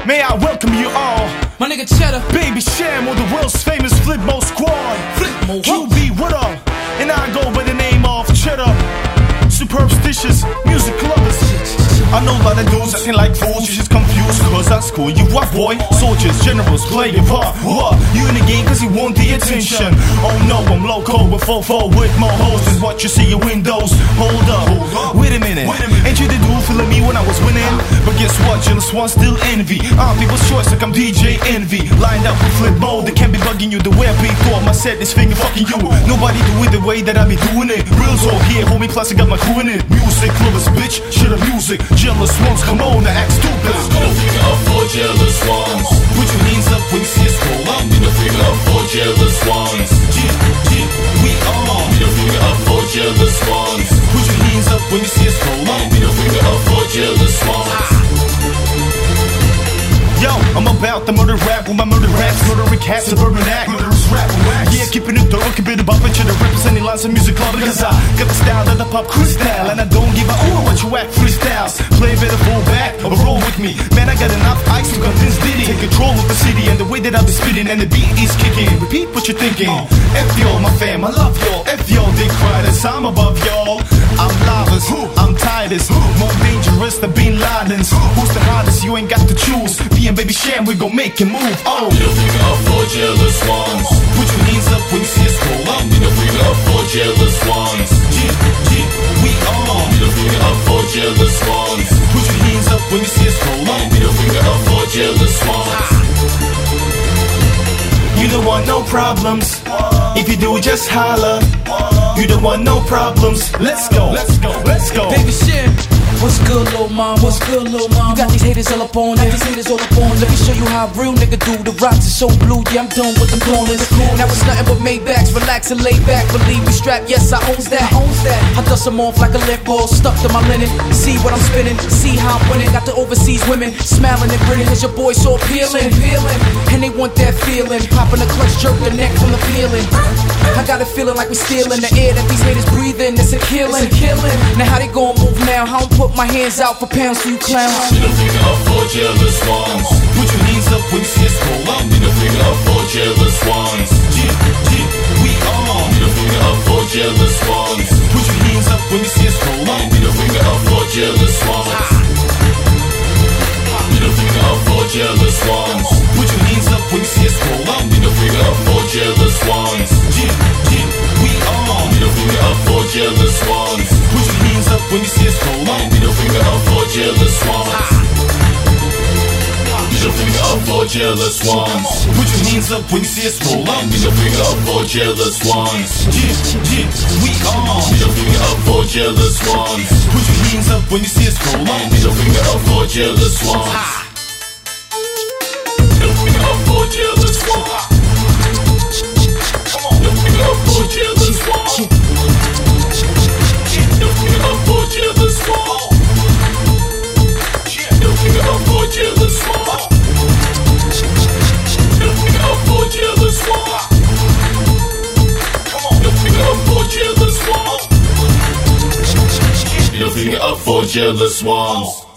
May I welcome you all. My nigga Cheddar, Baby Sham with the world's famous Flipmode Squad. Flipmode, QB, what up? And I go by the name of Cheddar. Superstitious music lovers. I know a lot of dudes acting like fools, you just confused, cause that's cool. You what, boy? Soldiers, generals, play your part. What? You in the game cause you want the attention. Oh no, I'm loco with fofo with more hoes than what you see your windows. Hold up, wait a minute. Ain't you the dude feeling me when I was winning? But guess what, jealous ones still envy. I'm people's choice like I'm DJ Envy. Lined up with Flipmode, they can't be bugging you the way I perform. I said this finger fucking you. Nobody do it the way that I be doing it. Real talk here, homie, plus I got my crew in it. Music lovers, bitch, shit of music. Jealous ones, come on, now act stupid. Middle finger up for jealous ones. Put your hands up when you see us roll up. Middle finger up for jealous ones. We are. Middle finger up for jealous ones. Put your hands up when you see us roll up. Middle finger up for jealous ones. Yo, I'm about to murder rap with my murder raps, murdering cats, suburban act. Murderous rap wax. Yeah, keeping it thorough, keep it above it to the representing lines of music club. Because I got the style of the pop crystal, and I don't give a what you act freestyles. Play better, fall back, or roll with me. Man, I got enough ice to convince Diddy. Take control of the city and the way that I be spitting, and the beat is kicking. Repeat what you're thinking. F y'all, my fam, I love y'all. F y'all, dick riders, I'm above y'all. I'm Lavas, I'm tightest, more dangerous than Bin Laden's. Who's the hardest? You ain't got to choose. Me and Baby Sham, we gon' make it move. Oh, middle finger up for jealous ones. Put your hands up when you see us roll up. Middle finger up for jealous ones. We are. Middle finger up for jealous ones. Put your hands up when you see us roll up. Middle finger up for jealous ones. You don't want no problems. If you do, just holler. You don't want no problems. Let's go, let's go, let's go. Baby Sham. What's good, little mom? What's good, little mom? You got these haters all up on it. These haters all up on it. Let me show you how a real nigga do. The rocks are so blue, yeah, I'm done with them corners. Now it's nothing but Maybachs, relax and lay back. Believe me, strap, yes, I owns that. I dust them off like a lint ball, stuck to my linen. See what I'm spinning, see how I'm winning. Got the overseas women smiling and grinning. Cause your boy so appealing. And they want that feeling. Popping the clutch, jerk the neck from the peeling. I got a feeling like we're stealing the air that these haters breathing. It's a killing. Now how they gon' move now? How I'm put my hands out for pounds for you clowns. Middle finger up for jealous ones. Put your hands up when you see us roll up. Middle finger up for jealous ones. We are. Middle finger up for jealous ones. Put your hands up when you see us roll up. Middle finger up for jealous ones. Middle finger up for jealous ones. Put your hands up when you see us roll up. Middle finger up for jealous ones. We are. Middle finger up for jealous ones. Put your hands up when you see us roll up. Middle finger up for jealous ones. Middle finger up for jealous ones. Put your hands up when you see us roll up. Middle finger up for jealous ones. We are. Middle finger up for jealous ones. Put your hands up when you see us roll up. Middle finger up for jealous ones. Middle finger up for jealous ones. Middle finger up for jealous ones. Middle finger up for jealous ones. Middle finger up for jealous ones. Middle finger up for jealous ones. Middle finger up for jealous ones. Middle finger up for jealous ones.